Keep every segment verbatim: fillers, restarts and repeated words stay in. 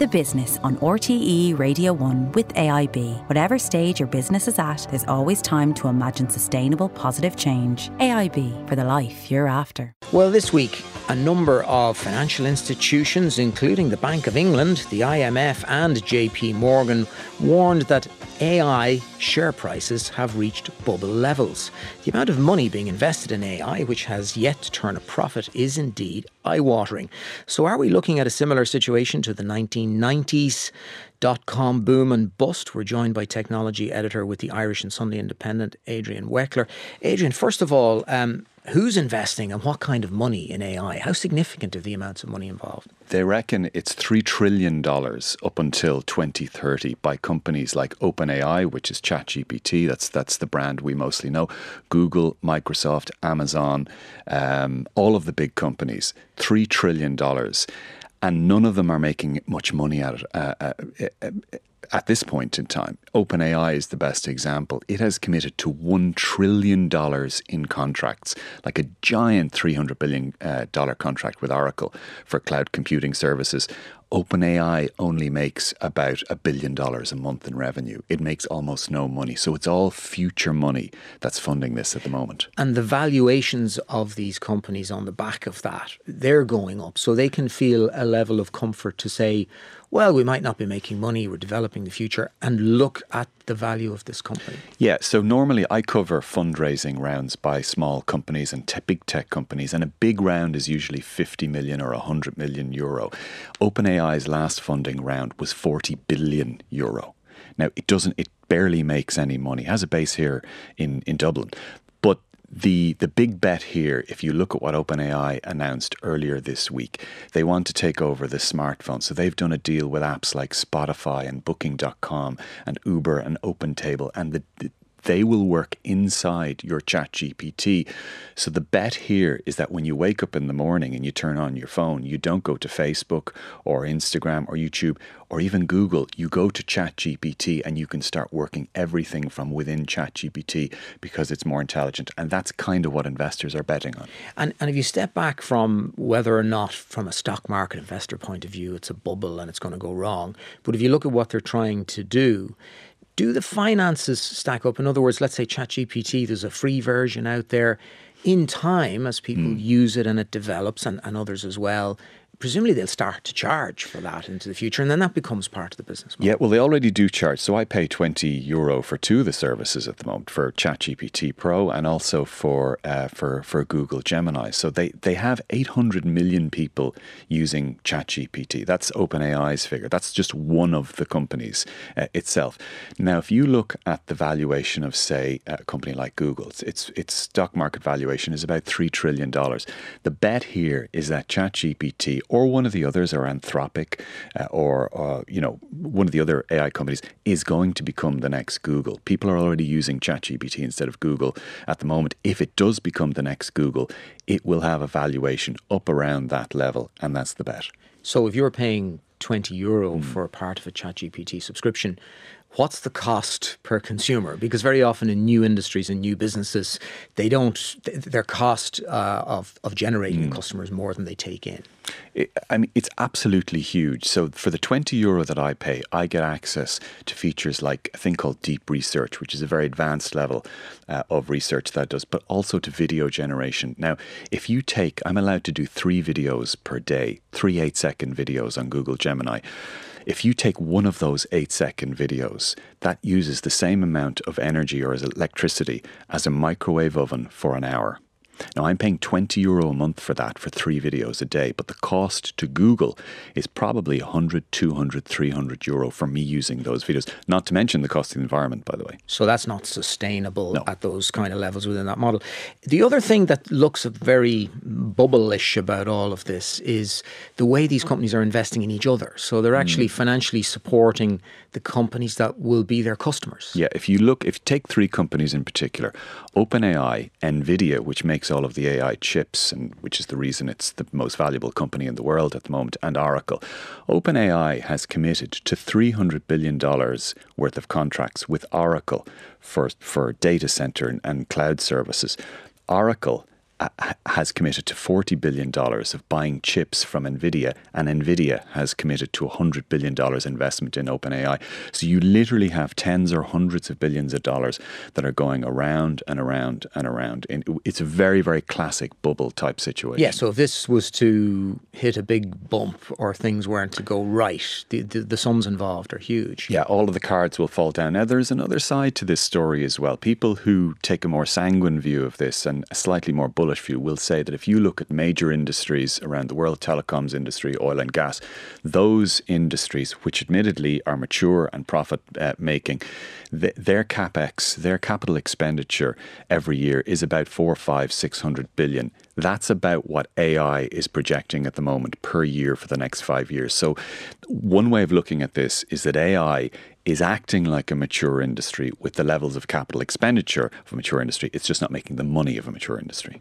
The Business on R T E Radio one with A I B. Whatever stage your business is at, there's always time to imagine sustainable, positive change. A I B, for the life you're after. Well, this week, a number of financial institutions, including the Bank of England, the I M F and J P Morgan, warned that A I share prices have reached bubble levels. The amount of money being invested in A I, which has yet to turn a profit, is indeed eye-watering. So are we looking at a similar situation to the nineteen nineties dot-com boom and bust? We're joined by technology editor with the Irish and Sunday Independent, Adrian Weckler. Adrian, first of all, um, who's investing and what kind of money in A I? How significant are the amounts of money involved? They reckon it's three trillion dollars up until twenty thirty by companies like OpenAI, which is ChatGPT. That's that's the brand we mostly know. Google, Microsoft, Amazon, um, all of the big companies. three trillion dollars. And none of them are making much money at it uh, uh, uh, at this point in time. OpenAI is the best example. It has committed to one trillion dollars in contracts, like a giant three hundred billion dollars uh, contract with Oracle for cloud computing services. OpenAI only makes about a billion dollars a month in revenue. It makes almost no money. So it's all future money that's funding this at the moment. And the valuations of these companies on the back of that, they're going up. So they can feel a level of comfort to say, well, we might not be making money, we're developing the future, and look at the value of this company. Yeah, so normally I cover fundraising rounds by small companies and te- big tech companies, and a big round is usually fifty million or one hundred million euro. OpenAI's last funding round was forty billion euro. Now, it doesn't, it barely makes any money. It has a base here in, in Dublin. But The the big bet here, if you look at what OpenAI announced earlier this week, they want to take over the smartphone. So they've done a deal with apps like Spotify and Booking dot com and Uber and OpenTable, and the, the they will work inside your ChatGPT. So the bet here is that when you wake up in the morning and you turn on your phone, you don't go to Facebook or Instagram or YouTube or even Google. You go to ChatGPT and you can start working everything from within ChatGPT because it's more intelligent. And that's kind of what investors are betting on. And, and if you step back from whether or not from a stock market investor point of view, it's a bubble and it's going to go wrong. But if you look at what they're trying to do, do the finances stack up? In other words, let's say ChatGPT, there's a free version out there. In time, as people mm. use it and it develops, and, and others as well, presumably they'll start to charge for that into the future, and then that becomes part of the business model. Yeah, well, they already do charge. So I pay twenty euro for two of the services at the moment, for ChatGPT Pro and also for uh, for for Google Gemini. So they, they have eight hundred million people using ChatGPT. That's OpenAI's figure. That's just one of the companies uh, itself. Now, if you look at the valuation of, say, a company like Google, its its, its stock market valuation is about three trillion dollars. The bet here is that ChatGPT or one of the others, or Anthropic, uh, or, uh, you know, one of the other A I companies, is going to become the next Google. People are already using ChatGPT instead of Google at the moment. If it does become the next Google, it will have a valuation up around that level, and that's the bet. So if you're paying twenty euro mm. for a part of a ChatGPT subscription, what's the cost per consumer? Because very often in new industries and new businesses, they don't, their cost uh, of, of generating mm. customers more than they take in. It, I mean, it's absolutely huge. So for the twenty euro that I pay, I get access to features like a thing called Deep Research, which is a very advanced level uh, of research that does, but also to video generation. Now, if you take, I'm allowed to do three videos per day, three eight-second videos on Google Gemini. If you take one of those eight-second videos, that uses the same amount of energy or as electricity as a microwave oven for an hour. Now, I'm paying twenty euro a month for that, for three videos a day, but the cost to Google is probably one hundred, two hundred, three hundred euro for me using those videos, not to mention the cost of the environment, by the way. So that's not sustainable no. at those kind of levels within that model. The other thing that looks very bubble-ish about all of this is the way these companies are investing in each other. So they're actually mm. financially supporting the companies that will be their customers. Yeah, if you look, if you take three companies in particular, OpenAI, NVIDIA, which makes all of the A I chips, and which is the reason it's the most valuable company in the world at the moment, and Oracle. OpenAI has committed to three hundred billion dollars worth of contracts with Oracle for, for data center and, and cloud services. Oracle has committed to forty billion dollars of buying chips from NVIDIA, and NVIDIA has committed to one hundred billion dollars investment in OpenAI. So you literally have tens or hundreds of billions of dollars that are going around and around and around. It's a very, very classic bubble type situation. Yeah, so if this was to hit a big bump or things weren't to go right, the, the, the sums involved are huge. Yeah, all of the cards will fall down. Now, there's another side to this story as well. People who take a more sanguine view of this and a slightly more bullish view will say that if you look at major industries around the world, telecoms industry, oil and gas, those industries, which admittedly are mature and profit uh, making, th- their capex, their capital expenditure every year is about four, five, six hundred billion. That's about what A I is projecting at the moment per year for the next five years. So one way of looking at this is that A I is acting like a mature industry with the levels of capital expenditure of a mature industry. It's just not making the money of a mature industry.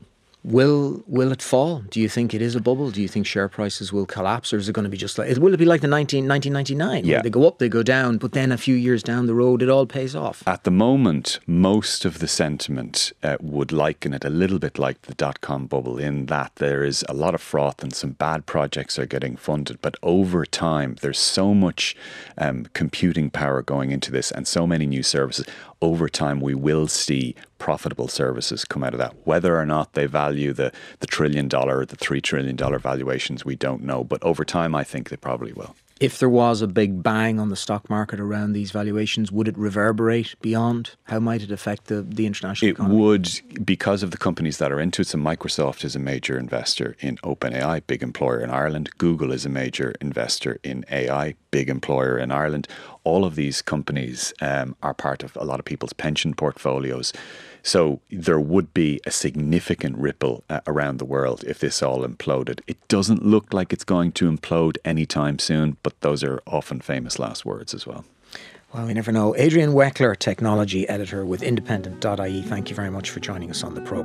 Will will it fall? Do you think it is a bubble? Do you think share prices will collapse, or is it going to be just like, will it be like the nineteen ninety-nine? Yeah. They go up, they go down, but then a few years down the road, it all pays off. At the moment, most of the sentiment uh, would liken it a little bit like the dot-com bubble, in that there is a lot of froth and some bad projects are getting funded. But over time, there's so much um, computing power going into this and so many new services. Over time, we will see profitable services come out of that. Whether or not they value the, the trillion dollar or the three trillion dollar valuations, we don't know. But over time, I think they probably will. If there was a big bang on the stock market around these valuations, would it reverberate beyond? How might it affect the, the international it economy? It would, because of the companies that are into it. So Microsoft is a major investor in OpenAI, big employer in Ireland. Google is a major investor in A I, big employer in Ireland. All of these companies um, are part of a lot of people's pension portfolios. So there would be a significant ripple uh, around the world if this all imploded. It doesn't look like it's going to implode anytime soon, but those are often famous last words as well. Well, we never know. Adrian Weckler, technology editor with independent dot I E, thank you very much for joining us on the program.